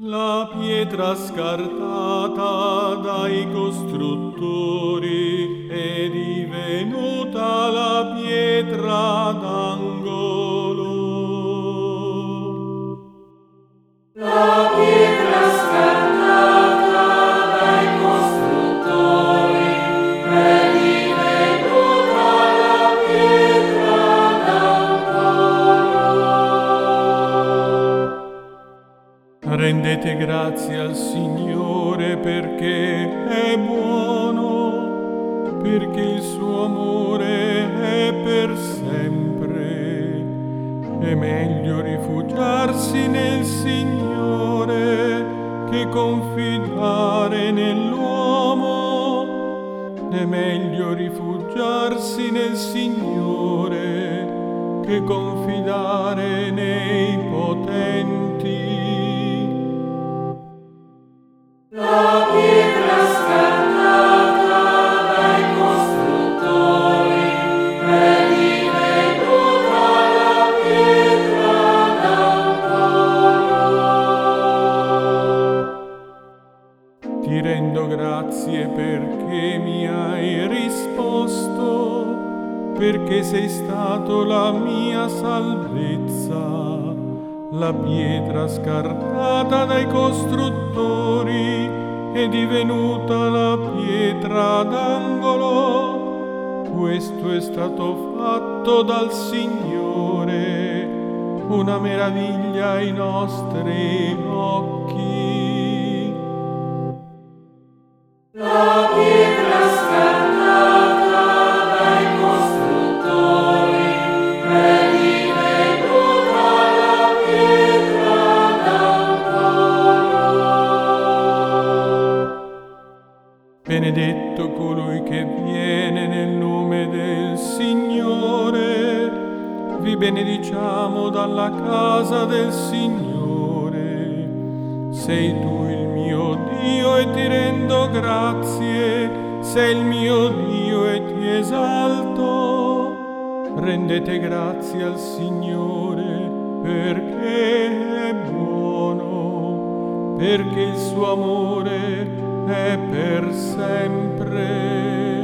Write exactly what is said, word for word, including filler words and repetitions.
La pietra scartata dai costruttori è divenuta la pietra d'angolo. La pietra scartata dai costruttori è divenuta la pietra d'angolo. Rendete grazie al Signore perché è buono, perché il suo amore è per sempre. È meglio rifugiarsi nel Signore che confidare nell'uomo. È meglio rifugiarsi nel Signore che confidare nei potenti. La pietra scartata dai costruttori è divenuta la pietra d'angolo. Ti rendo grazie perché mi hai risposto, perché sei stato la mia salvezza. La pietra scartata dai costruttori è divenuta la pietra d'angolo. Questo è stato fatto dal Signore, una meraviglia ai nostri occhi. La pietra scartata dai costruttori è divenuta la pietra d'angolo. Benedetto colui che viene nel nome del Signore. Vi benediciamo dalla casa del Signore. Sei tu il mio Dio e ti rendo grazie. Sei il mio Dio e ti esalto. Rendete grazie al Signore perché è buono, perché il suo amore è per sempre.